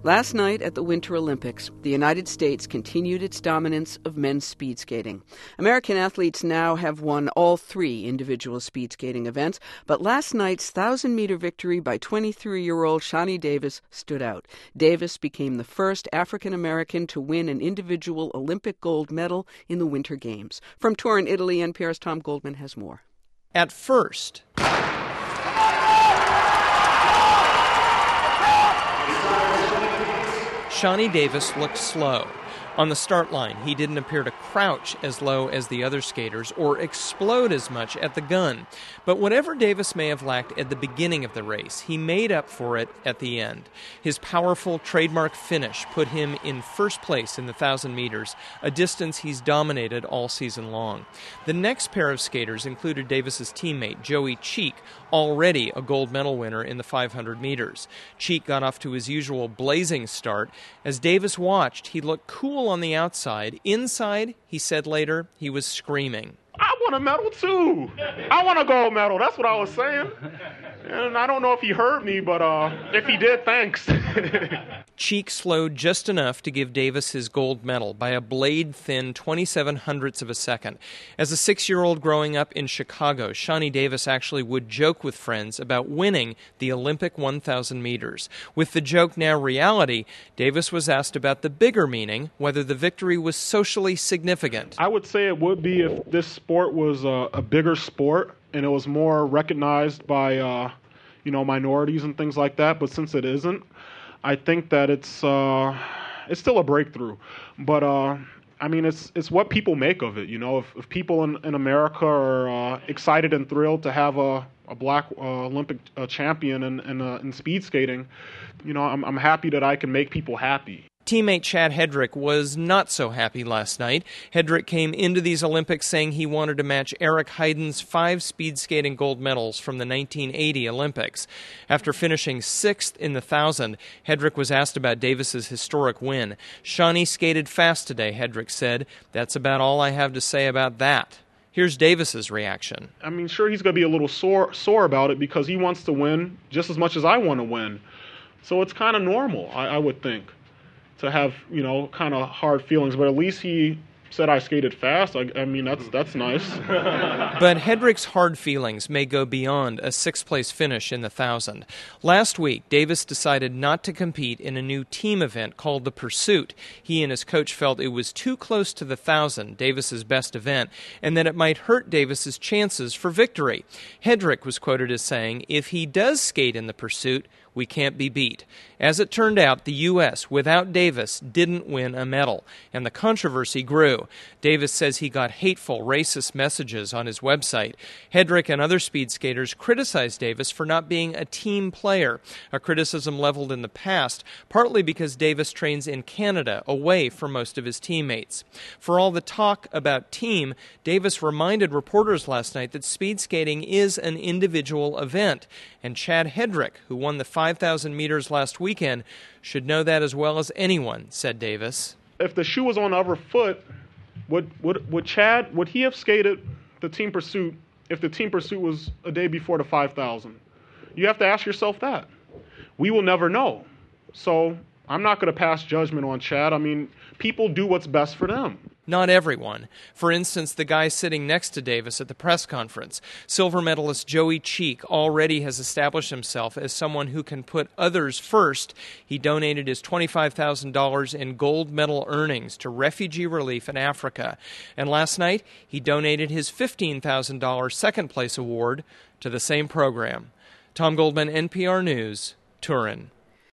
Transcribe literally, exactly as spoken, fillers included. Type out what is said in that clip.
Last night at the Winter Olympics, the United States continued its dominance of men's speed skating. American athletes now have won all three individual speed skating events, but last night's one thousand meter victory by twenty-three-year-old Shani Davis stood out. Davis became the first African American to win an individual Olympic gold medal in the Winter Games. From Turin, Italy, N P R's Tom Goldman has more. At first, Shani Davis looked slow. On the start line, he didn't appear to crouch as low as the other skaters or explode as much at the gun. But whatever Davis may have lacked at the beginning of the race, he made up for it at the end. His powerful trademark finish put him in first place in the one thousand meters, a distance he's dominated all season long. The next pair of skaters included Davis's teammate, Joey Cheek, already a gold medal winner in the five hundred meters. Cheek got off to his usual blazing start. As Davis watched, he looked cool on the outside. Inside, he said later, he was screaming. I want a medal too. I want a gold medal. That's what I was saying. And I don't know if he heard me, but uh, if he did, thanks. Cheek slowed just enough to give Davis his gold medal by a blade-thin twenty-seven hundredths of a second. As a six-year-old growing up in Chicago, Shani Davis actually would joke with friends about winning the Olympic one thousand meters. With the joke now reality, Davis was asked about the bigger meaning, whether the victory was socially significant. I would say it would be if this sport was a, a bigger sport and it was more recognized by, uh, you know, minorities and things like that. But since it isn't, I think that it's uh, it's still a breakthrough. But uh, I mean, it's it's what people make of it. You know, if, if people in, in America are uh, excited and thrilled to have a, a black uh, Olympic uh, champion in in, uh, in speed skating, you know, I'm I'm happy that I can make people happy. Teammate Chad Hedrick was not so happy last night. Hedrick came into these Olympics saying he wanted to match Eric Heiden's five speed skating gold medals from the nineteen eighty Olympics. After finishing sixth in the thousand, Hedrick was asked about Davis's historic win. Shani skated fast today, Hedrick said. That's about all I have to say about that. Here's Davis's reaction. I mean, sure, he's going to be a little sore, sore about it because he wants to win just as much as I want to win. So it's kind of normal, I, I would think, to have, you know, kind of hard feelings. But at least he said I skated fast. I, I mean, that's that's nice. But Hedrick's hard feelings may go beyond a sixth-place finish in the thousand. Last week, Davis decided not to compete in a new team event called the Pursuit. He and his coach felt it was too close to the thousand, Davis's best event, and that it might hurt Davis's chances for victory. Hedrick was quoted as saying, "If he does skate in the Pursuit, we can't be beat." As it turned out, the U S, without Davis, didn't win a medal, and the controversy grew. Davis says he got hateful, racist messages on his website. Hedrick and other speed skaters criticized Davis for not being a team player, a criticism leveled in the past, partly because Davis trains in Canada, away from most of his teammates. For all the talk about team, Davis reminded reporters last night that speed skating is an individual event, and Chad Hedrick, who won the five thousand meters last weekend, should know that as well as anyone, said Davis. If the shoe was on the other foot, would would would Chad would he have skated the team pursuit if the team pursuit was a day before the five thousand? You have to ask yourself that. We will never know. So I'm not going to pass judgment on Chad. I mean, people do what's best for them. Not everyone. For instance, the guy sitting next to Davis at the press conference. Silver medalist Joey Cheek already has established himself as someone who can put others first. He donated his twenty-five thousand dollars in gold medal earnings to refugee relief in Africa. And last night, he donated his fifteen thousand dollars second-place award to the same program. Tom Goldman, N P R News, Turin.